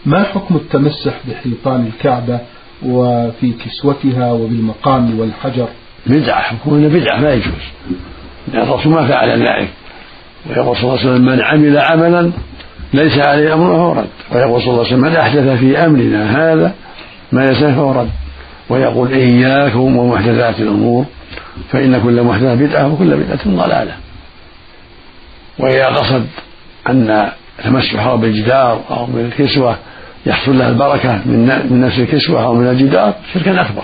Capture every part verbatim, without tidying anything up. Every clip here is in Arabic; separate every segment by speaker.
Speaker 1: ما حكم التمسح بحيطان الكعبة وفي كسوتها وبالمقام والحجر؟
Speaker 2: بدعة، حكمه بدعة لا يجوز، لأن الرسول ما فعل ذلك. ويقول صلى الله عليه وسلم: من عمل عملا ليس عليه أمره فهو رد. ويقول صلى الله عليه وسلم: من أحدث في أمرنا هذا ما ليس فهو رد. ويقول: إياكم ومحدثات الأمور فإن كل محدثة بدعة وكل بدعة ضلالة. وإذا قصد أن تمسحه بالجدار أو بالكسوة يحصل لها البركة من نفس الكسوة أو من الجدار شركا أكبر.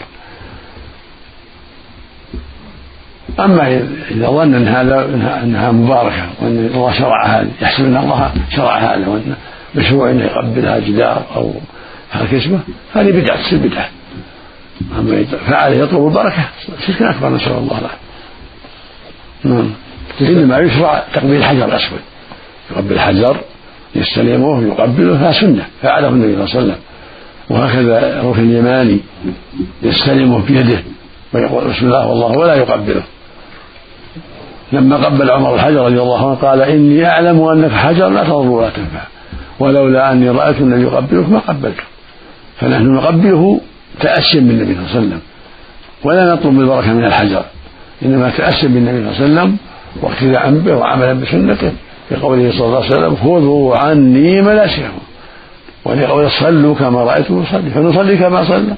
Speaker 2: أما إذا ظن أن هذا أنها مباركة وأن الله شرع هذا، يحسب أن الله شرع هذا وأن مشروع أن يقبلها جدار أو هالكسوة، هذه بدعة تصير بدعة. أما فعل يطلب البركة شركا أكبر، نسأل الله له. نعم. إنما يشرع تقبيل الحجر الأسود، يقبل الحجر يستلمه ويقبله، فيها سنة فعله النبي صلى الله عليه وسلم. وهكذا الركن اليماني يستلمه بيده ويقول: بسم الله والله، ولا يقبله. لما قبل عمر الحجر رضي الله عنه قال: إني أعلم أنك حجر لا تضر ولا تنفع، ولولا أني رأيت النبي يقبلك ما قبلته. فنحن نقبله تأسيا بالنبي صلى الله عليه وسلم، ولا نطلب البركة من الحجر، إنما تأسيا بالنبي صلى الله عليه وسلم واقتداء به وعملا بسنته، بقوله صلى الله عليه وسلم: خذوا عني مناسككم، ولقوله: صلوا كما رأيتم يصلي، فنصلي كما صلى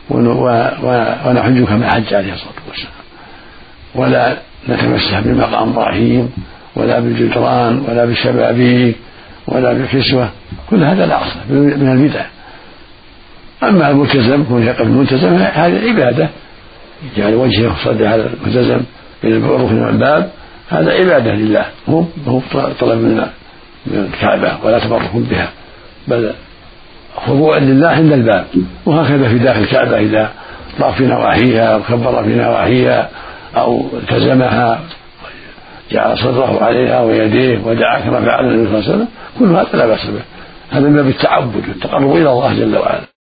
Speaker 2: ونحج كما حج عليه الصلاة والسلام. ولا نتمسح بمقام إبراهيم ولا بالجدران ولا بالشبابيك ولا بالكسوة، كل هذا لا أصل من البدع. أما الملتزم كون يقف الملتزم هذه عبادة، يعني وجهه يصلي على الملتزم بين الركن والباب، هذا عبادة لله، هو طلب من الكعبة ولا تبرك بها، بل خضوع لله عند الباب. وهكذا في داخل الكعبة إذا طاف في نواحيها أو كبر في نواحيها أو التزمها جعل صدره عليها ويديه ودعا كما فعل النبي صلى الله عليه وسلم، كل هذا لا بأس به، هذا من باب التعبد والتقرب إلى الله جل وعلا.